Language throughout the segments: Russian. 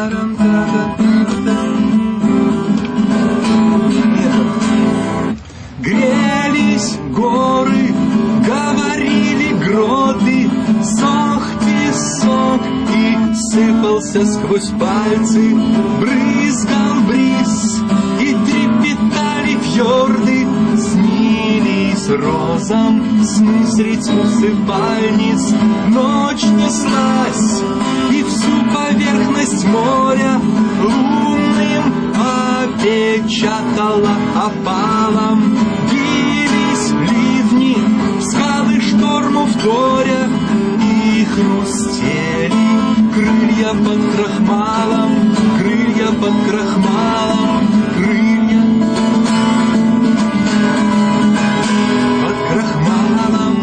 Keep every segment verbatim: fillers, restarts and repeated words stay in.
Грелись горы, говорили гроты, сох песок и сыпался сквозь пальцы, брызгал бриз и трепетали фьорды, снились розам сны средь усыпальниц. Ночь неслась, и всю поверхность моря лунным опечатала опалом. Бились ливни, скалы шторму вторя, и хрустели крылья под крахмалом, крылья под крахмалом, крылья под крахмалом.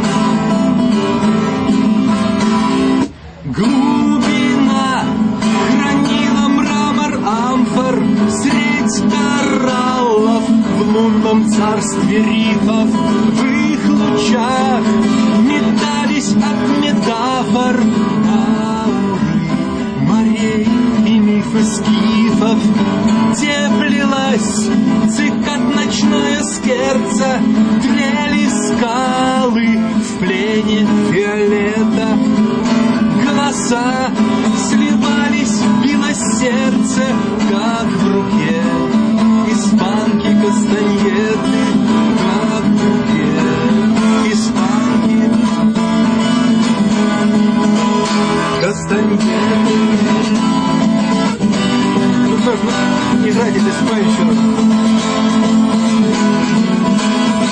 Глубина хранила мрамор амфор средь кораллов в лунном царстве рифов. В их лучах метались от метафор ауры морей и мифы скифов. Теплилась цикад ночное скерца, трели скалы в плене фиолета. Голоса сливались, билось сердце, как в руке испанки кастаньеты, как в руке испанки кастаньеты. Ну что ж, ну, играйте, ты спой еще раз.